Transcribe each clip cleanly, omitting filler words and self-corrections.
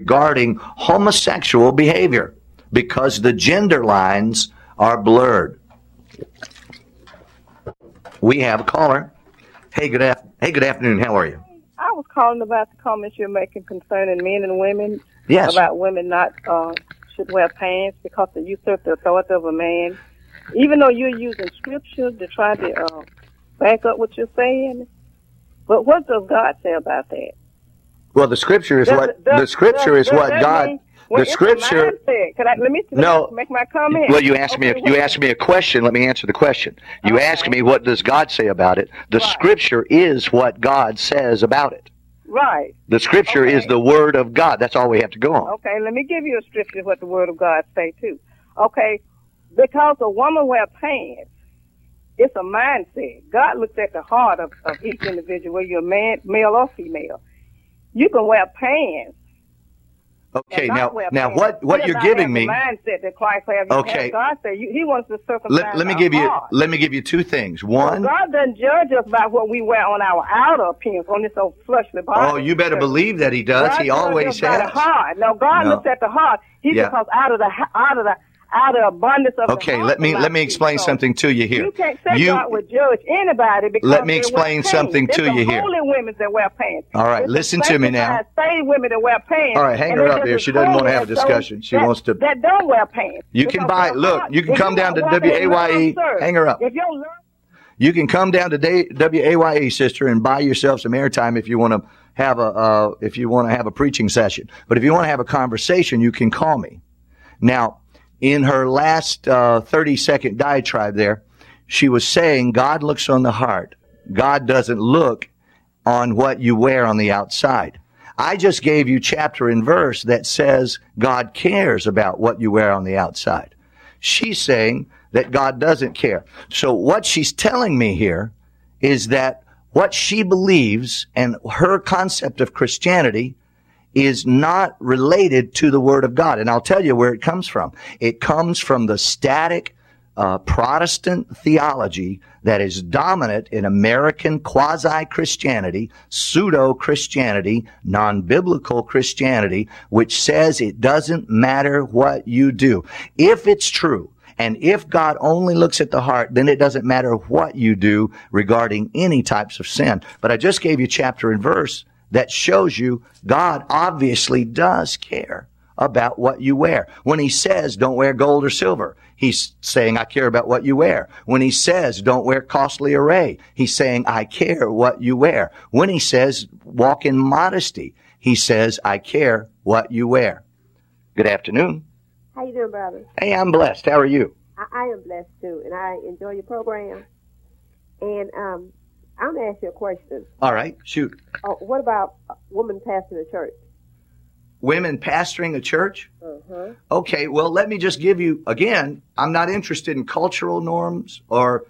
regarding homosexual behavior because the gender lines are blurred. We have a caller. Hey, good afternoon. How are you? I was calling about the comments you're making concerning men and women. Yes. About women not should wear pants because they usurp the authority of a man. Even though you're using scripture to try to back up what you're saying, but what does God say about that? Well, the scripture is what God. The scripture. Let me make my comment. Well, you asked me a question. Let me answer the question. You asked me what does God say about it. The scripture is what God says about it. Right. The scripture is the word of God. That's all we have to go on. Okay, let me give you a scripture what the word of God say too. Okay, because a woman wear pants, it's a mindset. God looks at the heart of each individual, whether you're a man, male or female. You can wear pants. Okay, now what you're giving me? Mindset that Christ has. Okay, God said He wants to circumcise let me give you two things. One, God doesn't judge us by what we wear on our outer appearance, on this old fleshly body. Oh, you better believe that He does. He always has. The heart. No, God looks at the heart. Because out of the abundance of the heart. Let me explain something to you here. You can't say God would judge anybody because let me explain something to you here. Holy women that wear pants. All right, listen to me now. Saved women that wear pants. All right, hang her up there. She doesn't want to have a discussion. She wants to. That don't wear pants. You can buy. Look, you can come down to WAYE. Hang her up. You can come down to WAYE, sister, and buy yourself some airtime if you want to have a preaching session. But if you want to have a conversation, you can call me. Now, in her last 30-second diatribe there, she was saying God looks on the heart. God doesn't look on what you wear on the outside. I just gave you chapter and verse that says God cares about what you wear on the outside. She's saying that God doesn't care. So what she's telling me here is that what she believes and her concept of Christianity is not related to the Word of God. And I'll tell you where it comes from. It comes from the static Protestant theology that is dominant in American quasi-Christianity, pseudo-Christianity, non-biblical Christianity, which says it doesn't matter what you do. If it's true, and if God only looks at the heart, then it doesn't matter what you do regarding any types of sin. But I just gave you chapter and verse that shows you God obviously does care about what you wear. When He says don't wear gold or silver, He's saying I care about what you wear. When He says don't wear costly array, He's saying I care what you wear. When He says walk in modesty, He says I care what you wear. Good afternoon. How you doing, brother? Hey, I'm blessed. How are you? I am blessed too, and I enjoy your program. And I'm going to ask you a question. All right, shoot. What about women pastoring a church? Women pastoring a church? Uh-huh. Okay, well, let me just give you, again, I'm not interested in cultural norms or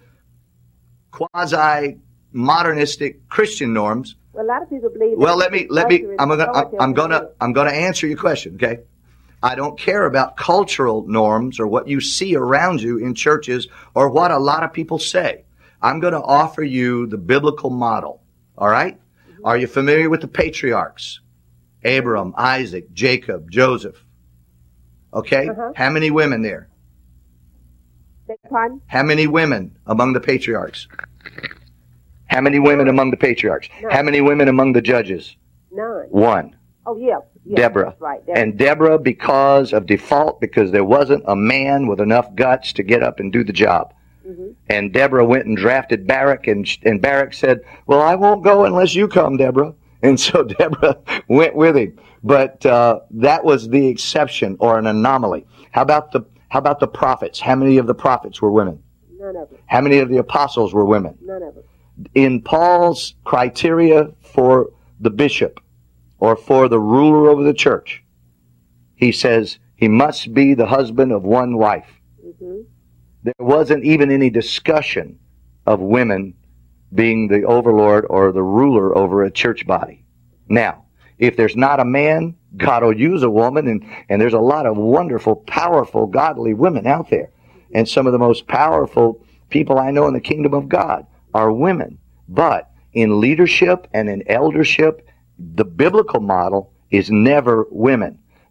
quasi-modernistic Christian norms. Well, a lot of people believe. Well, I'm gonna answer your question, okay? I don't care about cultural norms or what you see around you in churches or what a lot of people say. I'm going to offer you the biblical model. All right? Mm-hmm. Are you familiar with the patriarchs? Abram, Isaac, Jacob, Joseph. Okay? Uh-huh. How many women there? Pardon? How many women among the patriarchs? How many women among the patriarchs? None. How many women among the judges? None. One. Oh, yeah. Deborah. That's right. Deborah. And Deborah, because of default, because there wasn't a man with enough guts to get up and do the job. Mm-hmm. And Deborah went and drafted Barak, and Barak said, well, I won't go unless you come, Deborah. And so Deborah went with him. But that was the exception or an anomaly. How about the prophets? How many of the prophets were women? None of them. How many of the apostles were women? None of them. In Paul's criteria for the bishop or for the ruler over the church, he says he must be the husband of one wife. Mm-hmm. There wasn't even any discussion of women being the overlord or the ruler over a church body. Now, if there's not a man, God will use a woman, and there's a lot of wonderful, powerful, godly women out there. And some of the most powerful people I know in the kingdom of God are women. But in leadership and in eldership, the biblical model is never women.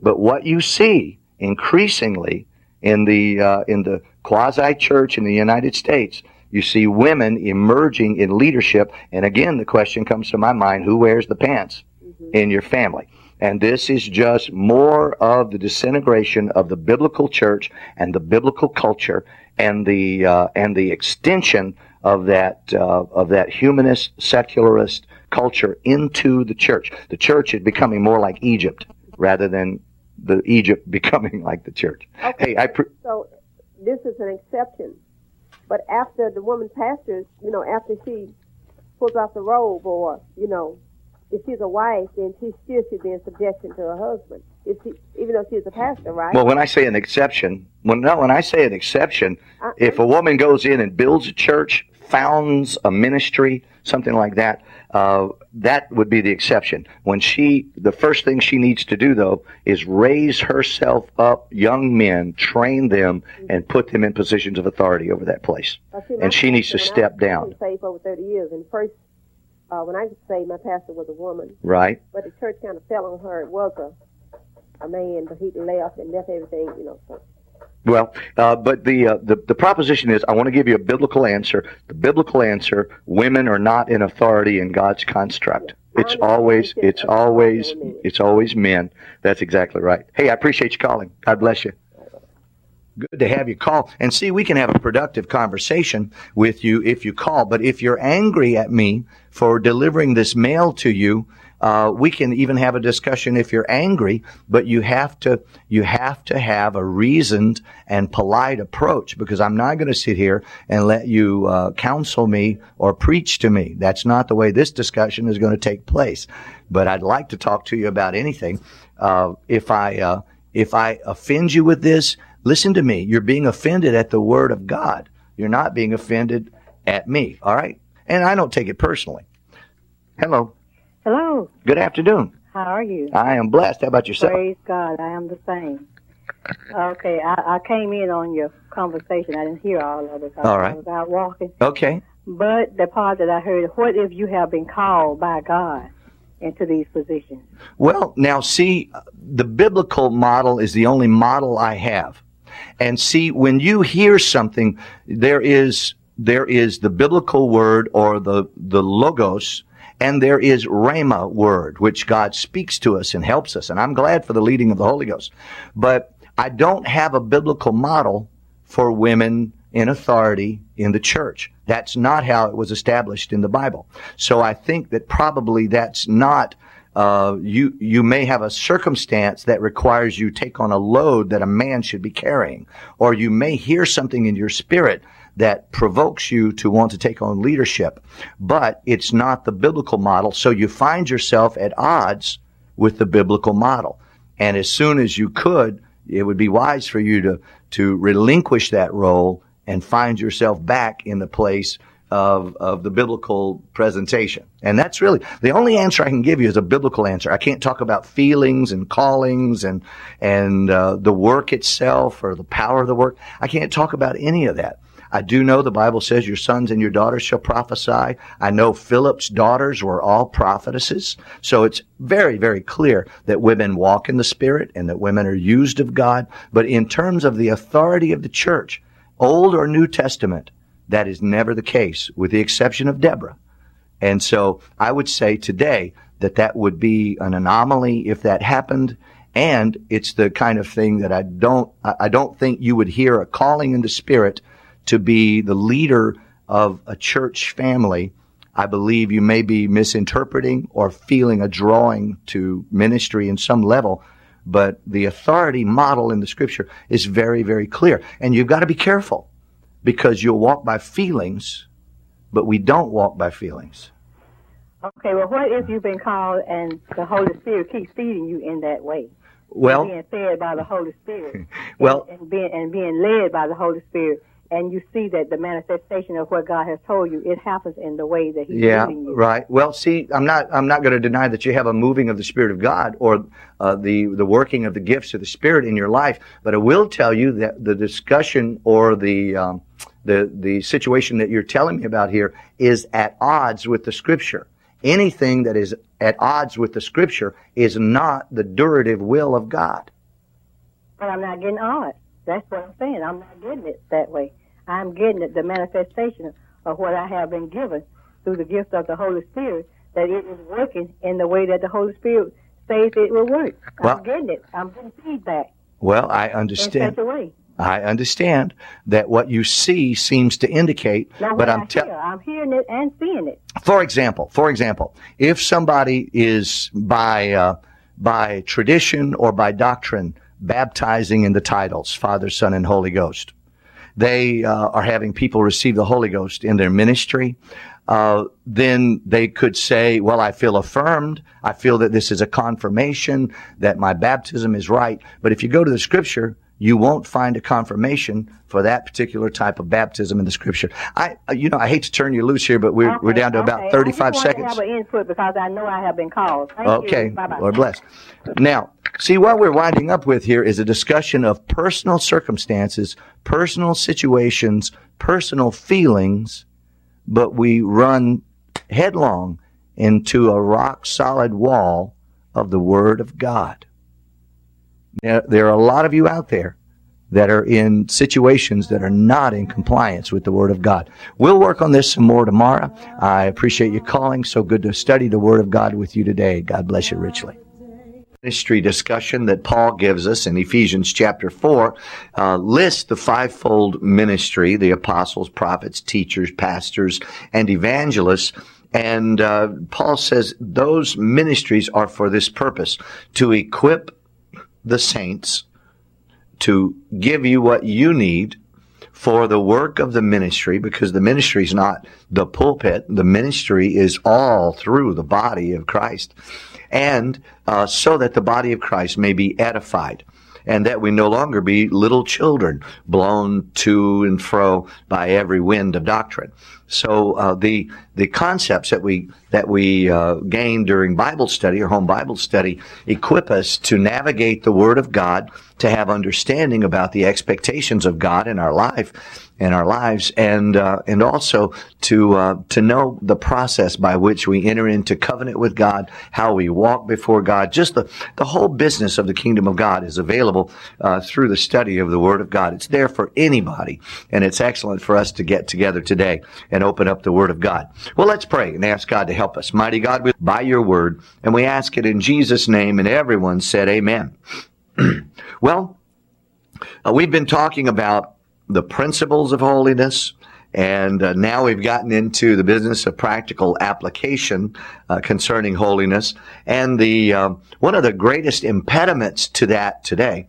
But what you see increasingly in the quasi-church in the United States, you see women emerging in leadership. And again, the question comes to my mind, who wears the pants in your family? And this is just more of the disintegration of the biblical church and the biblical culture and the extension of that humanist, secularist culture into the church. The church is becoming more like Egypt rather than the Egypt becoming like the church. Okay, so this is an exception. But after the woman pastors, after she pulls off the robe, or, if she's a wife, then she still should be in subjection to her husband, even though she's a pastor, right? Well, when I say an exception, if a woman goes in and builds a church, founds a ministry, something like that, that would be the exception. The first thing she needs to do, though, is raise herself up, young men, train them, and put them in positions of authority over that place. And she needs to step down. I've been saved for over 30 years, and first, when I was saved, my pastor was a woman. Right. But the church kind of fell on her. It was a man, but he left and left everything, so. Well, but the proposition is, I want to give you a biblical answer. The biblical answer: women are not in authority in God's construct. It's always men. That's exactly right. Hey, I appreciate you calling. God bless you. Good to have you call. And see, we can have a productive conversation with you if you call. But if you're angry at me for delivering this mail to you, we can even have a discussion if you're angry, but you have to have a reasoned and polite approach, because I'm not going to sit here and let you counsel me or preach to me. That's not the way this discussion is going to take place. But I'd like to talk to you about anything. If I offend you with this, listen to me. You're being offended at the Word of God. You're not being offended at me. All right? And I don't take it personally. Hello. Hello. Good afternoon. How are you? I am blessed. How about yourself? Praise God. I am the same. Okay. I came in on your conversation. I didn't hear all of it. All right. I was out walking. Okay. But the part that I heard, what if you have been called by God into these positions? Well, now see, the biblical model is the only model I have. And see, when you hear something, there is the biblical word, or the logos, and there is Rhema word, which God speaks to us and helps us. And I'm glad for the leading of the Holy Ghost. But I don't have a biblical model for women in authority in the church. That's not how it was established in the Bible. So I think that probably that's not, you may have a circumstance that requires you take on a load that a man should be carrying. Or you may hear something in your spirit that provokes you to want to take on leadership. But it's not the biblical model, so you find yourself at odds with the biblical model. And as soon as you could, it would be wise for you to relinquish that role and find yourself back in the place of the biblical presentation. And that's really, the only answer I can give you is a biblical answer. I can't talk about feelings and callings and the work itself or the power of the work. I can't talk about any of that. I do know the Bible says your sons and your daughters shall prophesy. I know Philip's daughters were all prophetesses. So it's very, very clear that women walk in the Spirit and that women are used of God. But in terms of the authority of the church, Old or New Testament, that is never the case, with the exception of Deborah. And so I would say today that would be an anomaly if that happened. And it's the kind of thing that I don't think you would hear a calling in the Spirit to be the leader of a church family. I believe you may be misinterpreting or feeling a drawing to ministry in some level, but the authority model in the Scripture is very, very clear. And you've got to be careful, because you'll walk by feelings, but we don't walk by feelings. Okay, well, what if you've been called and the Holy Spirit keeps feeding you in that way? Well, being fed by the Holy Spirit. Well, and being led by the Holy Spirit. And you see that the manifestation of what God has told you, it happens in the way that He's leading you. Right. Well, see, I'm not going to deny that you have a moving of the Spirit of God or the working of the gifts of the Spirit in your life. But I will tell you that the discussion or the situation that you're telling me about here is at odds with the Scripture. Anything that is at odds with the Scripture is not the durative will of God. But I'm not getting odd. That's what I'm saying. I'm not getting it that way. I'm getting it, the manifestation of what I have been given through the gift of the Holy Spirit, that it is working in the way that the Holy Spirit says it will work. Well, I'm getting it. I'm getting feedback. Well, I understand. In such a way. I understand that what you see seems to indicate, but I'm hearing it and seeing it. For example, if somebody is by tradition or by doctrine baptizing in the titles Father, Son, and Holy Ghost, they are having people receive the Holy Ghost in their ministry. Then they could say, well, I feel affirmed. I feel that this is a confirmation that my baptism is right. But if you go to the Scripture, you won't find a confirmation for that particular type of baptism in the Scripture. I hate to turn you loose here, but we're down to about 35 seconds. I just want to have an input because I know I have been called. Thank you. Bye-bye. Lord bless. Now, see, what we're winding up with here is a discussion of personal circumstances, personal situations, personal feelings, but we run headlong into a rock-solid wall of the Word of God. Now, there are a lot of you out there that are in situations that are not in compliance with the Word of God. We'll work on this some more tomorrow. I appreciate you calling. So good to study the Word of God with you today. God bless you richly. Ministry discussion that Paul gives us in Ephesians chapter 4 lists the fivefold ministry, the apostles, prophets, teachers, pastors, and evangelists. And Paul says those ministries are for this purpose, to equip the saints, to give you what you need for the work of the ministry, because the ministry is not the pulpit. The ministry is all through the body of Christ. And so that the body of Christ may be edified, and that we no longer be little children blown to and fro by every wind of doctrine. So the concepts that we gain during Bible study or home Bible study equip us to navigate the Word of God, to have understanding about the expectations of God in our life, in our lives, and also to know the process by which we enter into covenant with God, how we walk before God. Just the whole business of the kingdom of God is available through the study of the Word of God. It's there for anybody, and it's excellent for us to get together today and open up the Word of God. Well, let's pray and ask God to help us. Mighty God, we by your Word, and we ask it in Jesus' name, and everyone said amen. Well, we've been talking about the principles of holiness, and now we've gotten into the business of practical application concerning holiness. And the one of the greatest impediments to that today,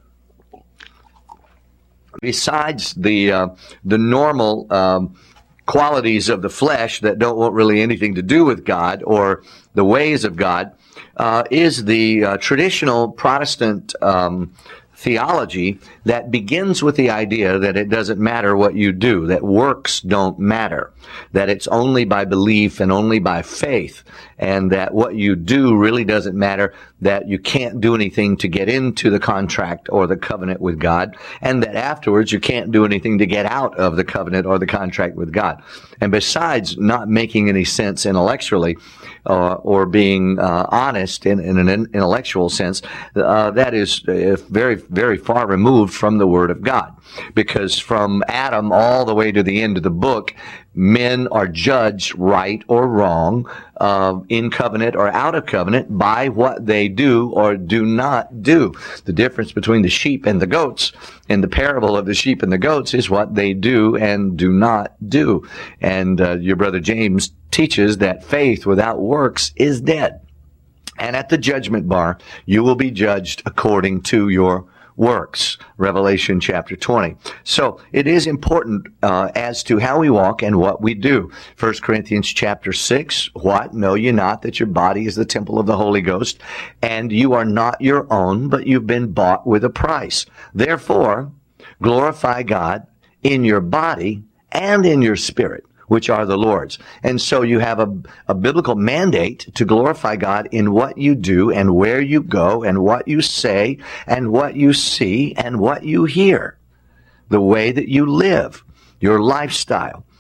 besides the normal qualities of the flesh that don't want really anything to do with God or the ways of God, is the traditional Protestant theology that begins with the idea that it doesn't matter what you do, that works don't matter, that it's only by belief and only by faith, and that what you do really doesn't matter, that you can't do anything to get into the contract or the covenant with God, and that afterwards you can't do anything to get out of the covenant or the contract with God. And besides not making any sense intellectually, or being honest in an intellectual sense, that is very, very far removed from the Word of God. Because from Adam all the way to the end of the book, men are judged right or wrong, in covenant or out of covenant, by what they do or do not do. The difference between the sheep and the goats in the parable of the sheep and the goats is what they do and do not do. And your brother James teaches that faith without works is dead. And at the judgment bar, you will be judged according to your works. Revelation chapter 20. So it is important as to how we walk and what we do. 1 Corinthians chapter 6, what? Know ye not that your body is the temple of the Holy Ghost, and you are not your own, but you've been bought with a price. Therefore, glorify God in your body and in your spirit, which are the Lord's. And so you have a biblical mandate to glorify God in what you do and where you go and what you say and what you see and what you hear. The way that you live, your lifestyle.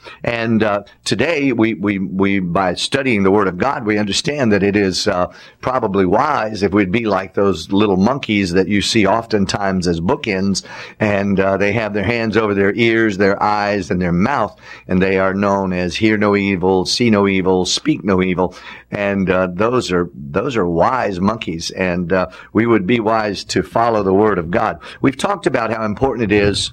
And today, we by studying the Word of God, we understand that it is probably wise if we'd be like those little monkeys that you see oftentimes as bookends, and they have their hands over their ears, their eyes, and their mouth, and they are known as hear no evil, see no evil, speak no evil. And those are wise monkeys, and we would be wise to follow the Word of God. We've talked about how important it is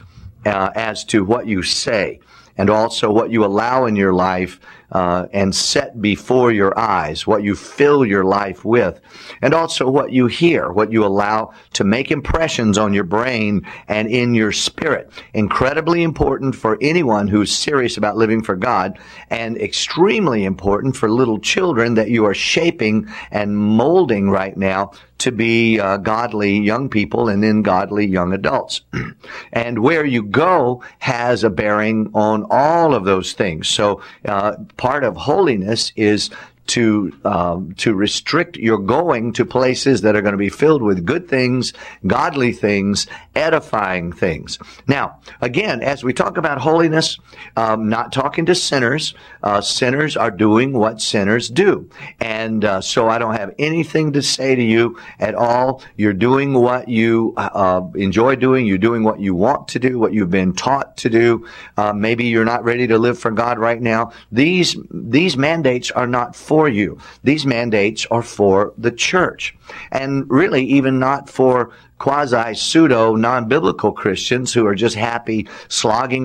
as to what you say, and also what you allow in your life and set before your eyes, what you fill your life with, and also what you hear, what you allow to make impressions on your brain and in your spirit. Incredibly important for anyone who's serious about living for God, and extremely important for little children that you are shaping and molding right now to be godly young people and then godly young adults. And where you go has a bearing on all of those things. So part of holiness is to restrict your going to places that are going to be filled with good things, godly things, edifying things. Now, again, as we talk about holiness, not talking to sinners. Sinners are doing what sinners do. And so I don't have anything to say to you at all. You're doing what you enjoy doing. You're doing what you want to do, what you've been taught to do. Maybe you're not ready to live for God right now. These mandates are not for you. These mandates are for the church. And really even not for quasi-pseudo non-biblical Christians who are just happy slogging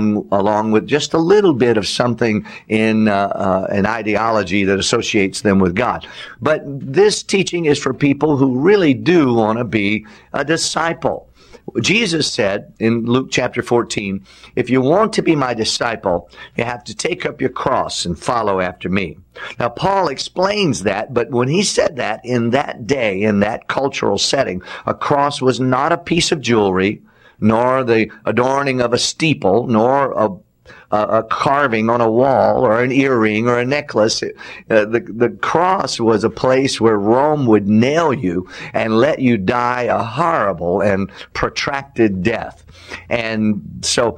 along with just a little bit of something in an ideology that associates them with God. But this teaching is for people who really do want to be a disciple. Jesus said in Luke chapter 14, if you want to be my disciple, you have to take up your cross and follow after me. Now, Paul explains that, but when he said that in that day, in that cultural setting, a cross was not a piece of jewelry, nor the adorning of a steeple, nor a carving on a wall or an earring or a necklace. The cross was a place where Rome would nail you and let you die a horrible and protracted death. And so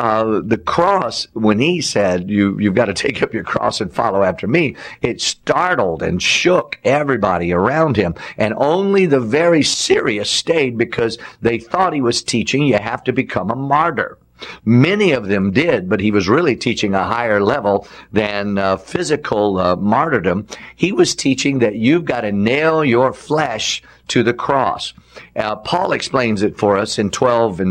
the cross, when he said, you've got to take up your cross and follow after me, it startled and shook everybody around him. And only the very serious stayed because they thought he was teaching you have to become a martyr. Many of them did, but he was really teaching a higher level than physical martyrdom. He was teaching that you've got to nail your flesh to the cross. Paul explains it for us in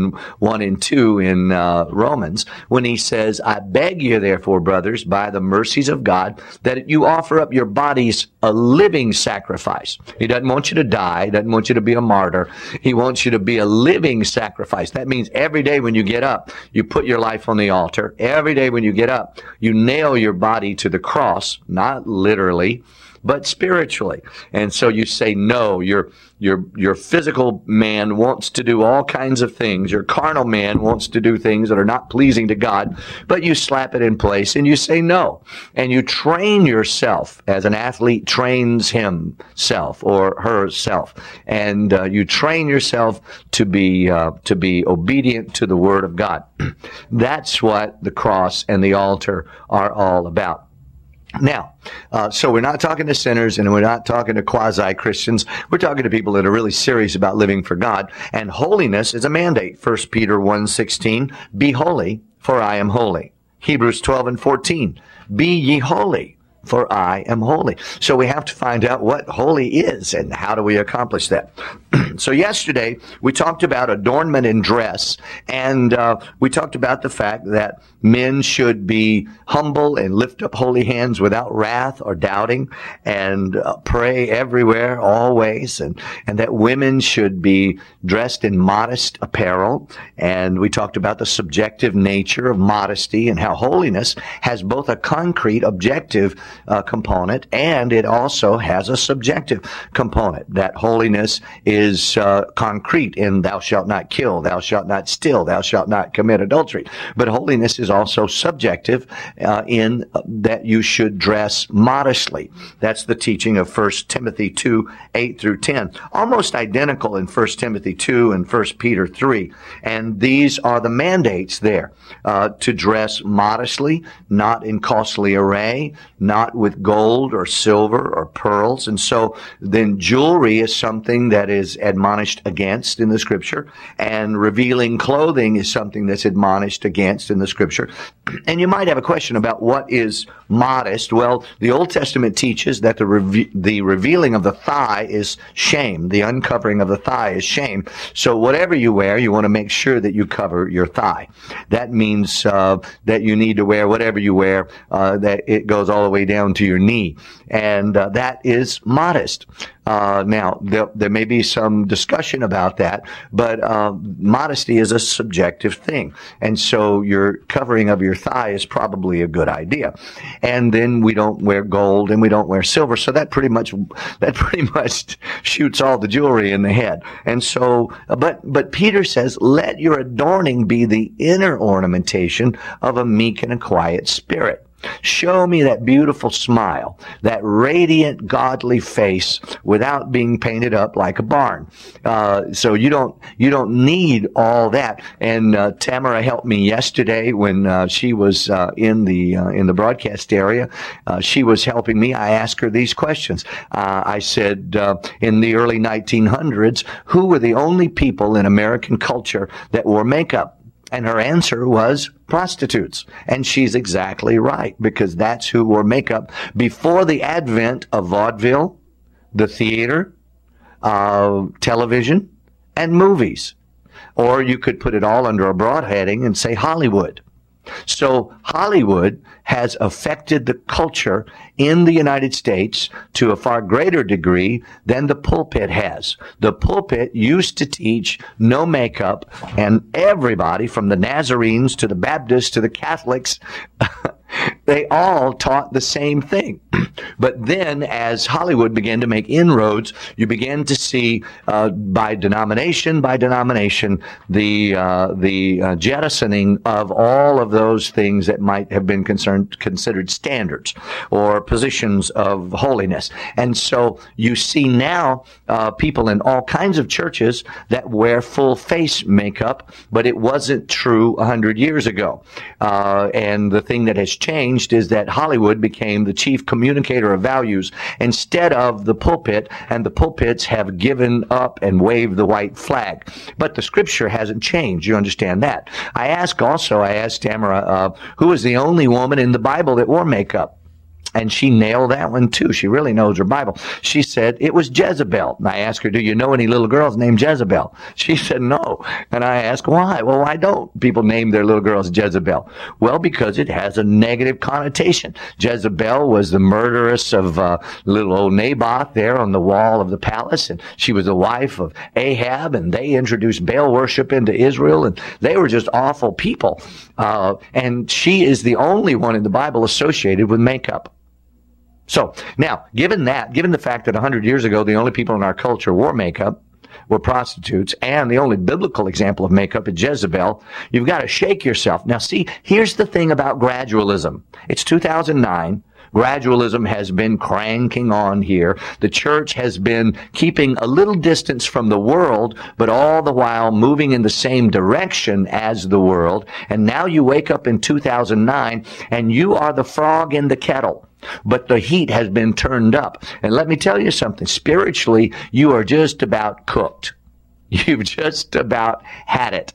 12:1-2 in Romans when he says, I beg you, therefore, brothers, by the mercies of God, that you offer up your bodies a living sacrifice. He doesn't want you to die. He doesn't want you to be a martyr. He wants you to be a living sacrifice. That means every day when you get up, you put your life on the altar. Every day when you get up, you nail your body to the cross, not literally, but spiritually. And so you say, no, your physical man wants to do all kinds of things. Your carnal man wants to do things that are not pleasing to God, but you slap it in place and you say no. And you train yourself as an athlete trains himself or herself. And you train yourself to be obedient to the Word of God. That's what the cross and the altar are all about. Now, so we're not talking to sinners and we're not talking to quasi-Christians. We're talking to people that are really serious about living for God. And holiness is a mandate. 1 Peter 1:16, be holy, for I am holy. Hebrews 12:14, be ye holy, for I am holy. So we have to find out what holy is and how do we accomplish that. So yesterday we talked about adornment and dress, and we talked about the fact that men should be humble and lift up holy hands without wrath or doubting, and pray everywhere, always, and that women should be dressed in modest apparel. And we talked about the subjective nature of modesty and how holiness has both a concrete, objective component, and it also has a subjective component. That holiness is concrete in thou shalt not kill, thou shalt not steal, thou shalt not commit adultery. But holiness is also subjective in that you should dress modestly. That's the teaching of 1 Timothy 2, 8 through 10. Almost identical in 1 Timothy 2 and 1 Peter 3. And these are the mandates there, to dress modestly, not in costly array, not with gold or silver or pearls. And so then jewelry is something that is admonished against in the Scripture, and revealing clothing is something that's admonished against in the Scripture. And you might have a question about what is modest. Well, the Old Testament teaches that the revealing of the thigh is shame. The uncovering of the thigh is shame. So whatever you wear, you want to make sure that you cover your thigh. That means that you need to wear whatever you wear, that it goes all the way down to your knee. And that is modest. Now, there may be some discussion about that, but modesty is a subjective thing. And so your covering of your thigh is probably a good idea. And then we don't wear gold and we don't wear silver, so that pretty much shoots all the jewelry in the head. And so, but Peter says, let your adorning be the inner ornamentation of a meek and a quiet spirit. Show me that beautiful smile, that radiant, godly face without being painted up like a barn. So you don't need all that. And Tamara helped me yesterday when she was in the broadcast area. She was helping me. I asked her these questions. I said, in the early 1900s, who were the only people in American culture that wore makeup? And her answer was prostitutes. And she's exactly right, because that's who wore makeup before the advent of vaudeville, the theater, television, and movies. Or you could put it all under a broad heading and say Hollywood. So Hollywood has affected the culture in the United States to a far greater degree than the pulpit has. The pulpit used to teach no makeup, and everybody from the Nazarenes to the Baptists to the Catholics, they all taught the same thing. But then as Hollywood began to make inroads, you began to see by denomination, the jettisoning of all of those things that might have been considered standards or positions of holiness. And so you see now people in all kinds of churches that wear full face makeup, but it wasn't true 100 years ago. And the thing that has changed is that Hollywood became the chief communicator of values instead of the pulpit, and the pulpits have given up and waved the white flag. But the Scripture hasn't changed. You understand that. I asked Tamara, who was the only woman in the Bible that wore makeup? And she nailed that one too. She really knows her Bible. She said it was Jezebel. And I asked her, do you know any little girls named Jezebel? She said no. And I asked why? Well, why don't people name their little girls Jezebel? Well, because it has a negative connotation. Jezebel was the murderess of little old Naboth there on the wall of the palace. And she was the wife of Ahab. And they introduced Baal worship into Israel. And they were just awful people. And she is the only one in the Bible associated with makeup. So now, given the fact that 100 years ago, the only people in our culture wore makeup were prostitutes, and the only biblical example of makeup is Jezebel, you've got to shake yourself. Now see, here's the thing about gradualism. It's 2009. Gradualism has been cranking on here. The church has been keeping a little distance from the world, but all the while moving in the same direction as the world. And now you wake up in 2009 and you are the frog in the kettle. But the heat has been turned up. And let me tell you something. Spiritually, you are just about cooked. You've just about had it.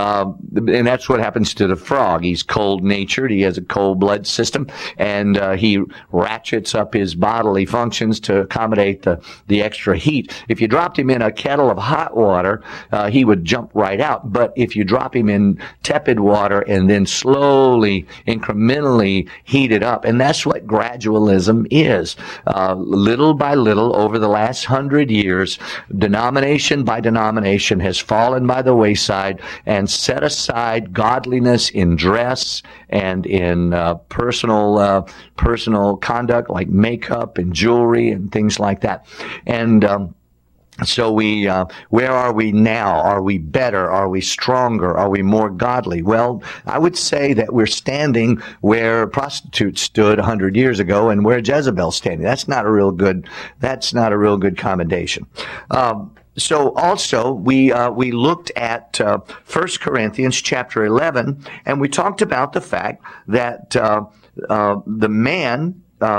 And that's what happens to the frog. He's cold-natured. He has a cold blood system. And he ratchets up his bodily functions to accommodate the extra heat. If you dropped him in a kettle of hot water, he would jump right out. But if you drop him in tepid water and then slowly, incrementally heat it up, and that's what gradualism is. Little by little, over the last 100 years, denomination by denomination, denomination has fallen by the wayside and set aside godliness in dress and in personal conduct like makeup and jewelry and things like that. And so where are we now? Are we better? Are we stronger? Are we more godly? Well, I would say that we're standing where prostitutes stood 100 years ago and where Jezebel's standing. That's not a real good commendation. So also we looked at 1 Corinthians chapter 11, and we talked about the fact that the man.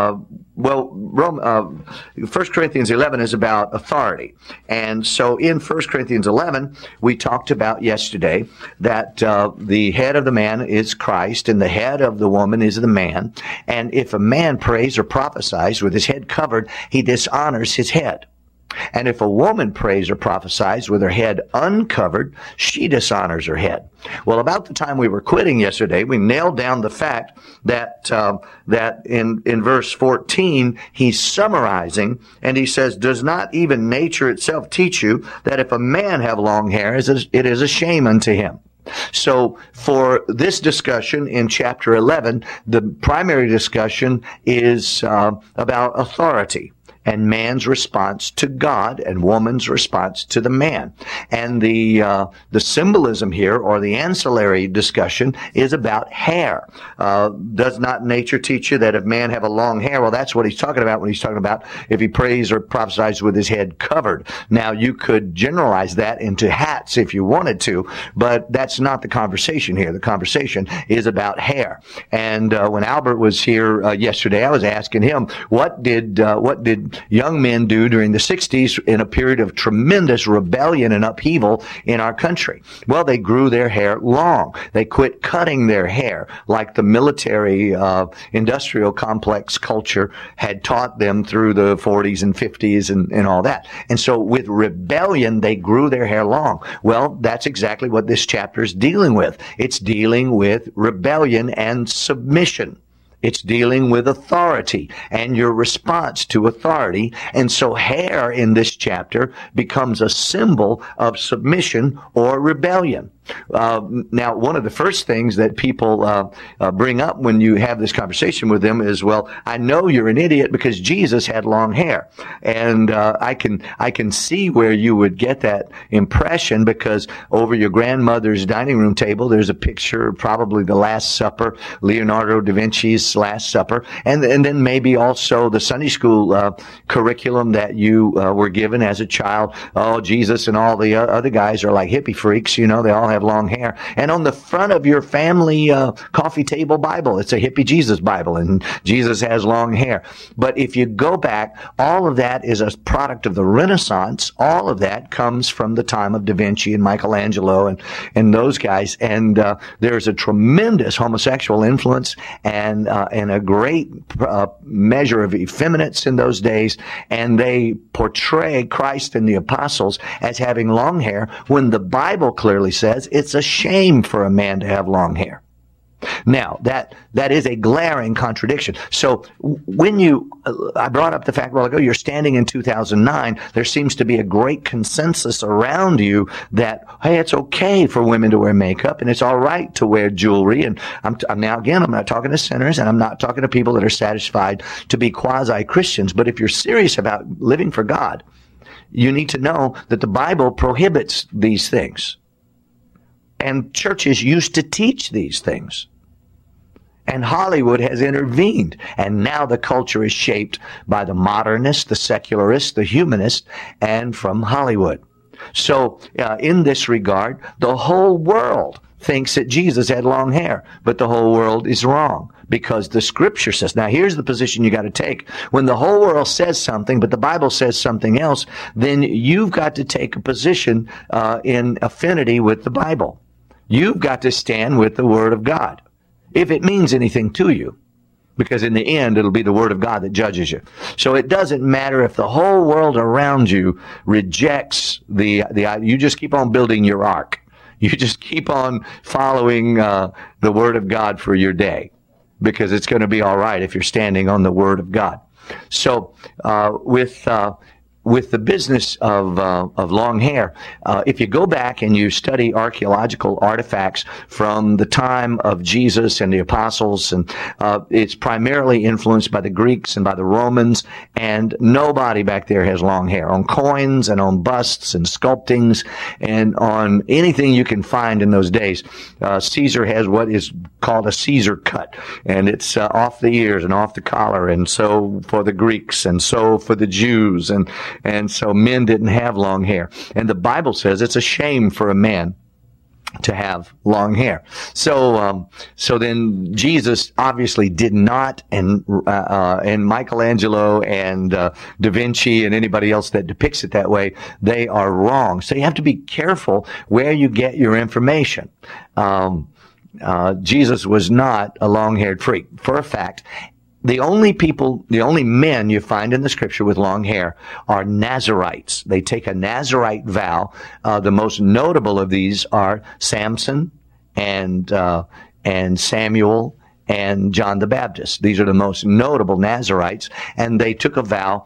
1 Corinthians 11 is about authority. And so in 1 Corinthians 11, we talked about yesterday that the head of the man is Christ and the head of the woman is the man. And if a man prays or prophesies with his head covered, he dishonors his head. And if a woman prays or prophesies with her head uncovered, she dishonors her head. Well, about the time we were quitting yesterday, we nailed down the fact that in verse 14, he's summarizing, and he says, does not even nature itself teach you that if a man have long hair, it is a shame unto him? So for this discussion in chapter 11, the primary discussion is about authority and man's response to God and woman's response to the man. And the symbolism here, or the ancillary discussion, is about hair. Does not nature teach you that if man have a long hair? Well, that's what he's talking about when he's talking about if he prays or prophesies with his head covered. Now, you could generalize that into hats if you wanted to, but that's not the conversation here. The conversation is about hair. And when Albert was here yesterday, I was asking him, what did young men do during the 60s in a period of tremendous rebellion and upheaval in our country? Well, they grew their hair long. They quit cutting their hair like the military industrial complex culture had taught them through the 40s and 50s and all that. And so with rebellion, they grew their hair long. Well, that's exactly what this chapter is dealing with. It's dealing with rebellion and submission. It's dealing with authority and your response to authority. And so hair in this chapter becomes a symbol of submission or rebellion. Now, one of the first things that people bring up when you have this conversation with them is, well, I know you're an idiot because Jesus had long hair. And I can see where you would get that impression, because over your grandmother's dining room table, there's a picture, probably the Last Supper, Leonardo da Vinci's Last Supper, and then maybe also the Sunday school curriculum that you were given as a child. Oh, Jesus and all the other guys are like hippie freaks, you know, they all have long hair. And on the front of your family coffee table Bible, it's a hippie Jesus Bible, and Jesus has long hair. But if you go back, all of that is a product of the Renaissance. All of that comes from the time of Da Vinci and Michelangelo and those guys. And there's a tremendous homosexual influence and a great measure of effeminates in those days. And they portray Christ and the apostles as having long hair, when the Bible clearly says it's a shame for a man to have long hair. Now, that is a glaring contradiction. So when I brought up the fact a while ago, you're standing in 2009, there seems to be a great consensus around you that, hey, it's okay for women to wear makeup and it's all right to wear jewelry. And I'm not talking to sinners, and I'm not talking to people that are satisfied to be quasi-Christians. But if you're serious about living for God, you need to know that the Bible prohibits these things. And churches used to teach these things. And Hollywood has intervened. And now the culture is shaped by the modernists, the secularists, the humanists, and from Hollywood. So in this regard, the whole world thinks that Jesus had long hair, but the whole world is wrong, because the Scripture says. Now, here's the position you got to take. When the whole world says something, but the Bible says something else, then you've got to take a position in affinity with the Bible. You've got to stand with the Word of God, if it means anything to you, because in the end, it'll be the Word of God that judges you. So it doesn't matter if the whole world around you rejects you just keep on building your ark. You just keep on following the Word of God for your day, because it's going to be all right if you're standing on the Word of God. So with with the business of long hair, if you go back and you study archaeological artifacts from the time of Jesus and the apostles, and it's primarily influenced by the Greeks and by the Romans, and nobody back there has long hair. On coins and on busts and sculptings and on anything you can find in those days, Caesar has what is called a Caesar cut, and it's off the ears and off the collar, and so for the Greeks, and so for the Jews, and so men didn't have long hair. And the Bible says it's a shame for a man to have long hair. So then Jesus obviously did not, and Michelangelo and Da Vinci and anybody else that depicts it that way, they are wrong. So you have to be careful where you get your information. Jesus was not a long-haired freak. For a fact, the only men you find in the scripture with long hair are Nazarites. They take a Nazarite vow. The most notable of these are Samson and Samuel and John the Baptist. These are the most notable Nazarites, and they took a vow: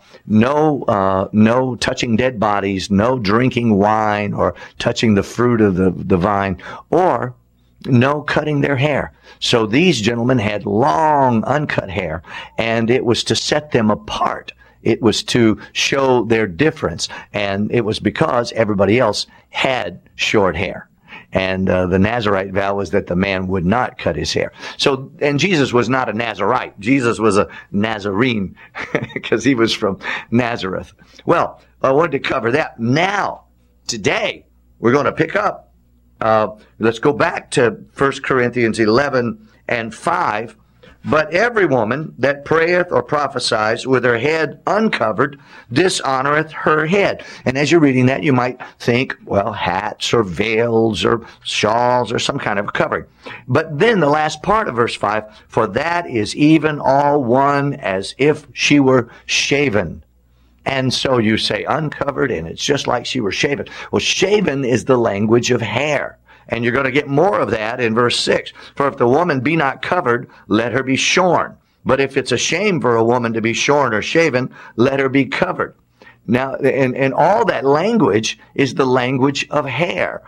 no touching dead bodies, no drinking wine or touching the fruit of the vine, or no cutting their hair. So these gentlemen had long, uncut hair, and it was to set them apart. It was to show their difference, and it was because everybody else had short hair. And the Nazarite vow was that the man would not cut his hair. So, and Jesus was not a Nazarite. Jesus was a Nazarene because he was from Nazareth. Well, I wanted to cover that. Now, today, we're going to pick up. Let's go back to 1 Corinthians 11 and 5. But every woman that prayeth or prophesies with her head uncovered dishonoreth her head. And as you're reading that, you might think, well, hats or veils or shawls or some kind of covering. But then the last part of verse 5, for that is even all one as if she were shaven. And so you say uncovered, and it's just like she were shaven. Well, shaven is the language of hair. And you're going to get more of that in verse 6. For if the woman be not covered, let her be shorn. But if it's a shame for a woman to be shorn or shaven, let her be covered. Now, and all that language is the language of hair,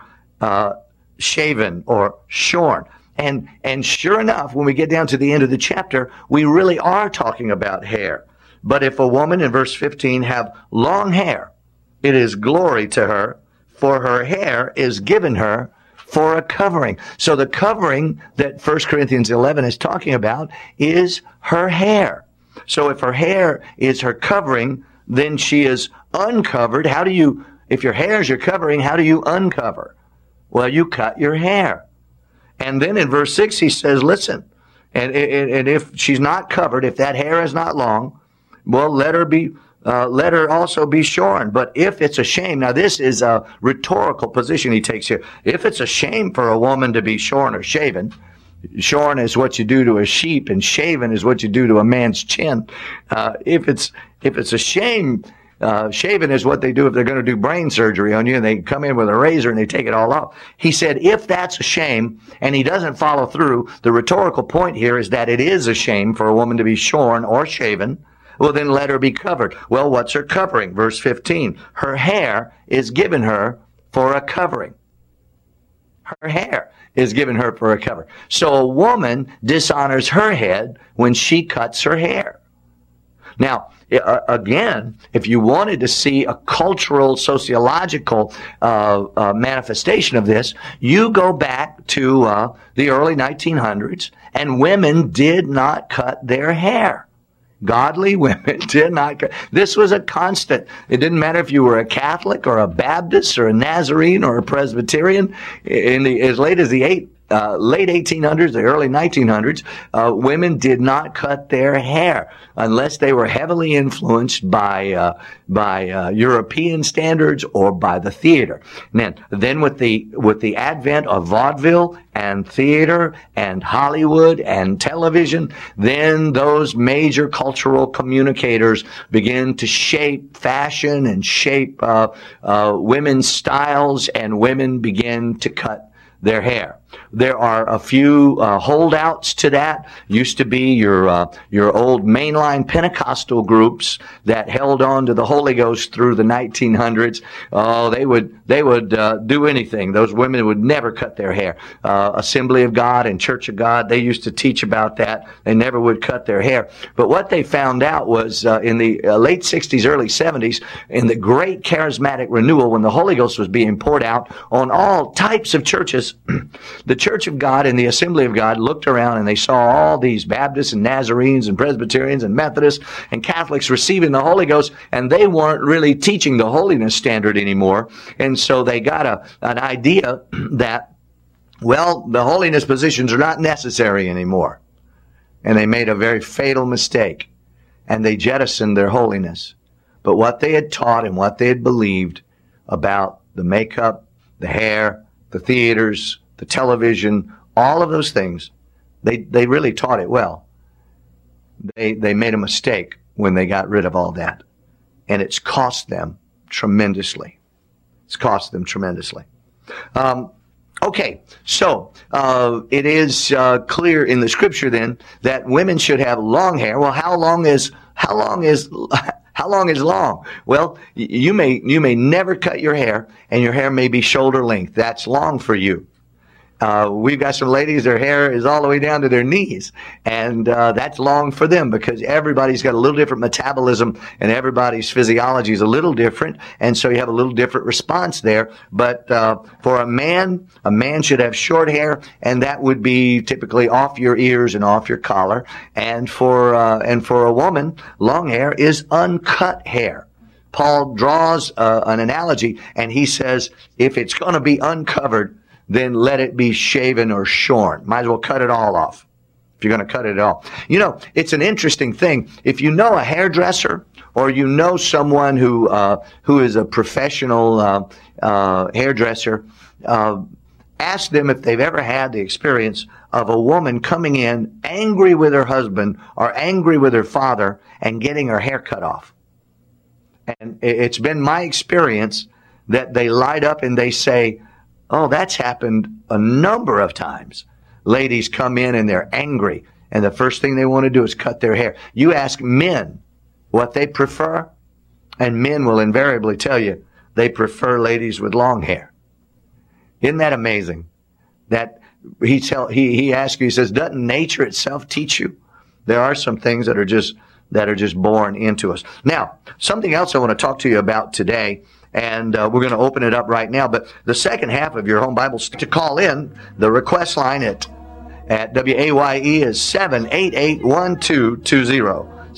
shaven or shorn. And sure enough, when we get down to the end of the chapter, we really are talking about hair. But if a woman, in verse 15, have long hair, it is glory to her, for her hair is given her for a covering. So the covering that 1 Corinthians 11 is talking about is her hair. So if her hair is her covering, then she is uncovered. If your hair is your covering, how do you uncover? Well, you cut your hair. And then in verse 6 he says, listen, and if she's not covered, if that hair is not long, well, let her also be shorn. But if it's a shame, now this is a rhetorical position he takes here. If it's a shame for a woman to be shorn or shaven, shorn is what you do to a sheep, and shaven is what you do to a man's chin. If it's a shame, shaven is what they do if they're going to do brain surgery on you, and they come in with a razor and they take it all off. He said, if that's a shame, and he doesn't follow through, the rhetorical point here is that it is a shame for a woman to be shorn or shaven. Well, then let her be covered. Well, what's her covering? Verse 15. Her hair is given her for a covering. Her hair is given her for a cover. So a woman dishonors her head when she cuts her hair. Now, again, if you wanted to see a cultural, sociological manifestation of this, you go back to the early 1900s, and women did not cut their hair. Godly women did not. This was a constant. It didn't matter if you were a Catholic or a Baptist or a Nazarene or a Presbyterian. As late as the late 1800s, the early 1900s, women did not cut their hair unless they were heavily influenced by European standards or by the theater. And then with the advent of vaudeville and theater and Hollywood and television, then those major cultural communicators begin to shape fashion and shape women's styles, and women begin to cut their hair. There are a few holdouts to that. Used to be your old mainline Pentecostal groups that held on to the Holy Ghost through the 1900s. Oh, they would do anything. Those women would never cut their hair. Assembly of God and Church of God, they used to teach about that. They never would cut their hair. But what they found out was in the late 60s, early 70s, in the great charismatic renewal, when the Holy Ghost was being poured out on all types of churches, the Church of God and the Assembly of God looked around and they saw all these Baptists and Nazarenes and Presbyterians and Methodists and Catholics receiving the Holy Ghost, and they weren't really teaching the holiness standard anymore. And so they got an idea that, well, the holiness positions are not necessary anymore. And they made a very fatal mistake, and they jettisoned their holiness. But what they had taught and what they had believed about the makeup, the hair, the theaters, the television, all of those things, they really taught it well. They made a mistake when they got rid of all that. And it's cost them tremendously. It's cost them tremendously. Okay, so it is clear in the Scripture then that women should have long hair. Well, how long is long? Well, you may never cut your hair, and your hair may be shoulder length. That's long for you. We've got some ladies, their hair is all the way down to their knees, and that's long for them because everybody's got a little different metabolism and everybody's physiology is a little different, and so you have a little different response there. But for a man should have short hair, and that would be typically off your ears and off your collar. And for a woman, long hair is uncut hair. Paul draws an analogy, and he says, if it's going to be uncovered, then let it be shaven or shorn. Might as well cut it all off if you're going to cut it all. You know, it's an interesting thing. If you know a hairdresser or you know someone who is a professional hairdresser, ask them if they've ever had the experience of a woman coming in angry with her husband or angry with her father and getting her hair cut off. And it's been my experience that they light up and they say, oh, that's happened a number of times. Ladies come in and they're angry, and the first thing they want to do is cut their hair. You ask men what they prefer, and men will invariably tell you they prefer ladies with long hair. Isn't that amazing? That he asks you, he says, doesn't nature itself teach you? There are some things that are just born into us. Now, something else I want to talk to you about today, and we're going to open it up right now. But the second half of your home Bible to call in, the request line at WAYE is 788-1220.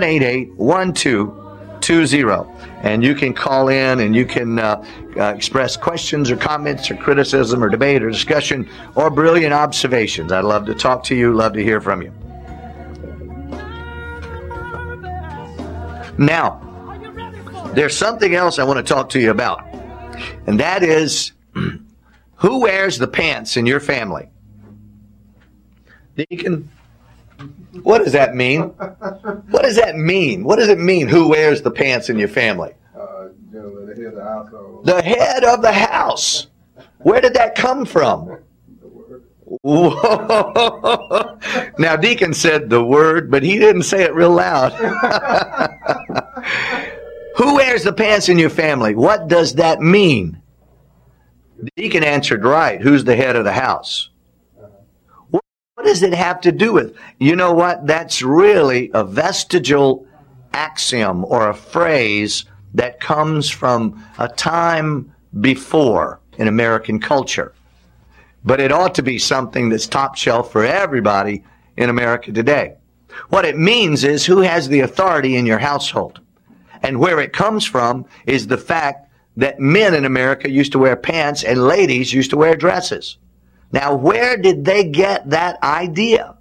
788-1220. And you can call in and you can express questions or comments or criticism or debate or discussion or brilliant observations. I'd love to talk to you, love to hear from you. Now, there's something else I want to talk to you about, and that is who wears the pants in your family? Deacon, what does that mean? What does that mean? What does it mean, who wears the pants in your family? The head of the household. The head of the house. Where did that come from? Whoa. Now, Deacon said the word, but he didn't say it real loud. Who wears the pants in your family? What does that mean? Deacon answered right. Who's the head of the house? What does it have to do with? You know what? That's really a vestigial axiom or a phrase that comes from a time before in American culture. But it ought to be something that's top shelf for everybody in America today. What it means is who has the authority in your household. And where it comes from is the fact that men in America used to wear pants and ladies used to wear dresses. Now, where did they get that idea?